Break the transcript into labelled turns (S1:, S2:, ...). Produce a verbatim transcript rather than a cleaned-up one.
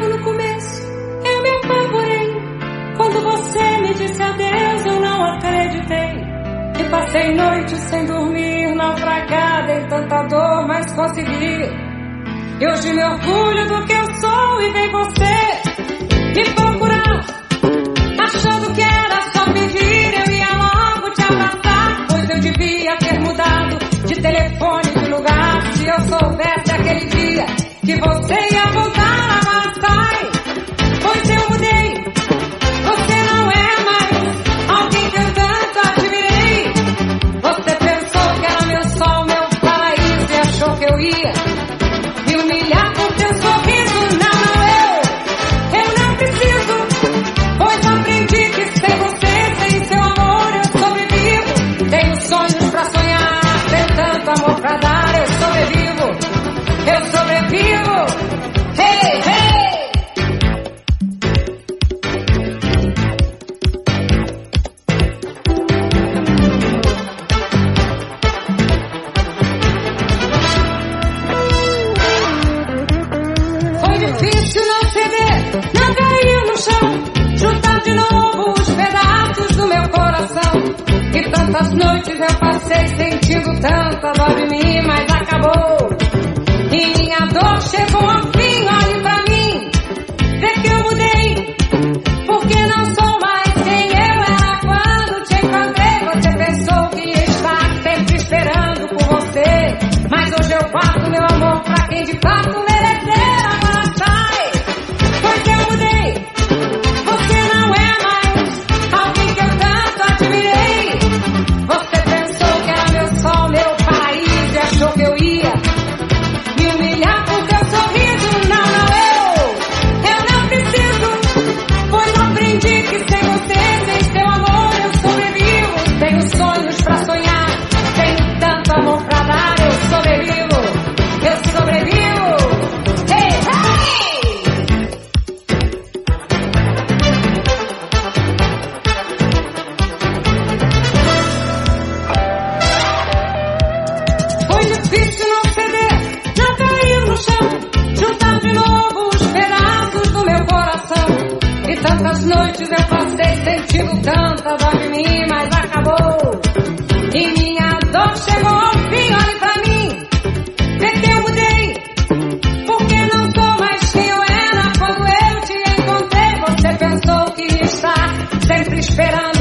S1: logo no começo eu me apavorei. Quando você me disse adeus eu não acreditei. E passei noite sem dormir, naufragada em tanta dor, mas consegui. E hoje me orgulho do que eu sou e vem você me procurar, achando que era só pedir, eu ia logo te abraçar. Pois eu devia ter mudado de telefone, de lugar. Se eu soubesse aquele dia que você ia voltar, agora sai. Pois eu mudei, você não é mais alguém que eu tanto admirei. Você pensou que era meu sol, meu paraíso, e achou que eu ia me humilhar por teu sorriso. Não, não, eu, eu não preciso, pois aprendi que sem você, sem seu amor eu sobrevivo. Tenho sonhos pra sonhar, tenho tanto amor pra dar, eu sobrevivo, eu sobrevivo. Hey, hey! Foi difícil não ceder, não cair no chão, juntar de novo os pedaços do meu coração. E tantas noites eu passei sentindo tanta dor de mim, mas acabou. E minha dor chegou ao fim, olhe pra mim, vê que eu mudei, porque não sou mais quem eu era quando te encontrei. Você pensou que ia estar sempre esperando por você, mas hoje eu guardo meu amor pra quem de fato merecer. Agora sai, pois eu mudei, você não é mais alguém que eu tanto admirei. Você pensou que era meu sol, meu paraíso, e achou que eu ia me humilhar por teu sorriso. Não, não, eu, eu não preciso, pois aprendi que sem você, sem seu amor eu sobrevivo. Tenho sonhos pra sonhar, tenho tanto amor pra dar, eu sobrevivo, eu sobrevivo. Hey, hey! Foi difícil não ceder, não cair no chão, juntar de novo os pedaços do meu coração. E tantas noites eu passei sentindo tanta dor de mim, mas acabou. E minha dor chegou ao fim, olhe pra mim, vê que eu mudei, porque não sou mais quem eu era quando eu te encontrei. Você pensou que ia estar sempre esperando